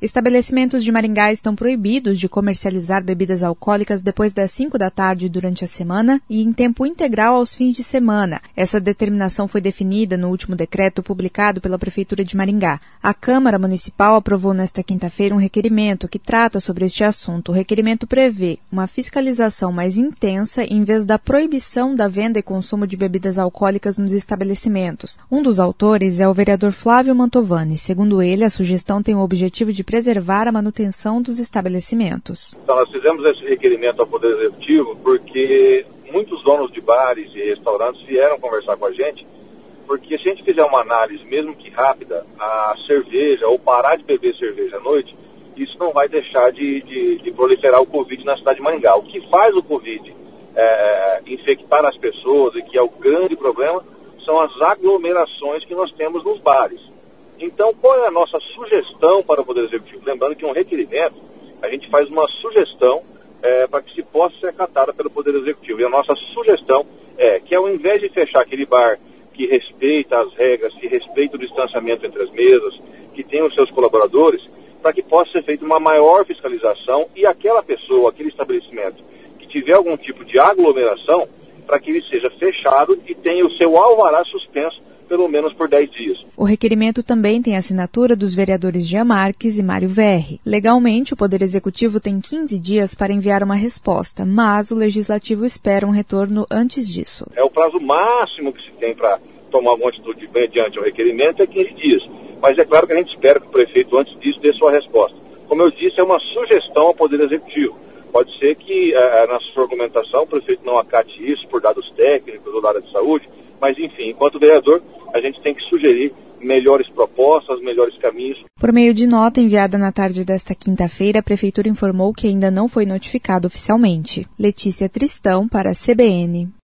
Estabelecimentos de Maringá estão proibidos de comercializar bebidas alcoólicas depois das 5 da tarde durante a semana e em tempo integral aos fins de semana. Essa determinação foi definida no último decreto publicado pela Prefeitura de Maringá. A Câmara Municipal aprovou nesta quinta-feira um requerimento que trata sobre este assunto. O requerimento prevê uma fiscalização mais intensa em vez da proibição da venda e consumo de bebidas alcoólicas nos estabelecimentos. Um dos autores é o vereador Flávio Mantovani. Segundo ele, a sugestão tem o objetivo de preservar a manutenção dos estabelecimentos. Então, nós fizemos esse requerimento ao Poder Executivo porque muitos donos de bares e restaurantes vieram conversar com a gente, porque se a gente fizer uma análise, mesmo que rápida, a cerveja, ou parar de beber cerveja à noite, isso não vai deixar de proliferar o Covid na cidade de Maringá. O que faz o Covid infectar as pessoas, e que é o grande problema, são as aglomerações que nós temos nos bares. Então, qual é a nossa sugestão para o Poder Executivo? Lembrando que um requerimento, a gente faz uma sugestão para que se possa ser acatada pelo Poder Executivo. E a nossa sugestão é que, ao invés de fechar aquele bar que respeita as regras, que respeita o distanciamento entre as mesas, que tem os seus colaboradores, para que possa ser feita uma maior fiscalização e aquela pessoa, aquele estabelecimento que tiver algum tipo de aglomeração, para que ele seja fechado e tenha o seu alvará suspenso pelo menos por 10 dias. O requerimento também tem a assinatura dos vereadores Jean Marques e Mário Verri. Legalmente, o Poder Executivo tem 15 dias para enviar uma resposta, mas o Legislativo espera um retorno antes disso. É o prazo máximo que se tem para tomar alguma atitude mediante o requerimento é 15 dias. Mas é claro que a gente espera que o prefeito, antes disso, dê sua resposta. Como eu disse, é uma sugestão ao Poder Executivo. Pode ser que, na sua argumentação, o prefeito não acate isso por dados técnicos ou da área de saúde, mas, enfim, enquanto vereador, a gente tem que sugerir melhores propostas, melhores caminhos. Por meio de nota enviada na tarde desta quinta-feira, a Prefeitura informou que ainda não foi notificado oficialmente. Letícia Tristão, para a CBN.